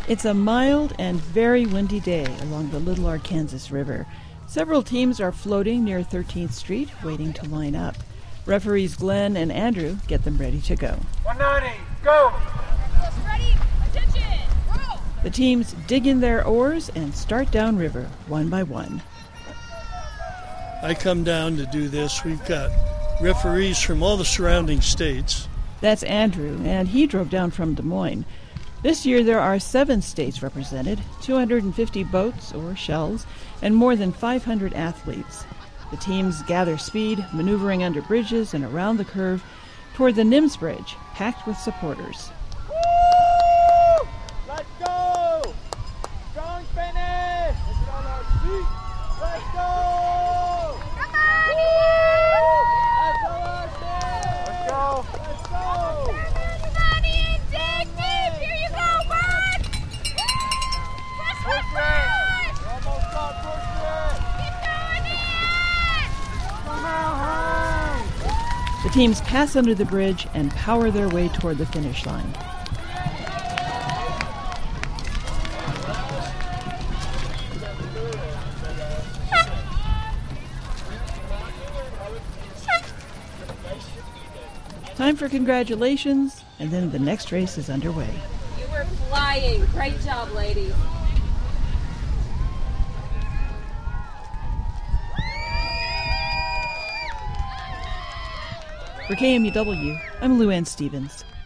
It's a mild and very windy day along the Little Arkansas River. Several teams are floating near 13th Street, waiting to line up. Referees Glenn and Andrew get them ready to go. 190, go! Ready, attention, roll! The teams dig in their oars and start downriver, one by one. I come down to do this. We've got referees from all the surrounding states. That's Andrew, and he drove down from Des Moines. This year there are 7 states represented, 250 boats or shells, and more than 500 athletes. The teams gather speed, maneuvering under bridges and around the curve toward the Nims Bridge, packed with supporters. Woo! Let's go! Strong finish! Let's get on our feet! Let's go! Come on! Let's go, Austin! Let's go! Let's go! Everybody in dig deep! Here you go, run! Push, push, push! Almost got pushed it! Keep going in! Come on, home! The teams pass under the bridge and power their way toward the finish line. Time for congratulations, and then the next race is underway. You were flying. Great job, ladies. For KMUW, I'm Lou Ann Stevens.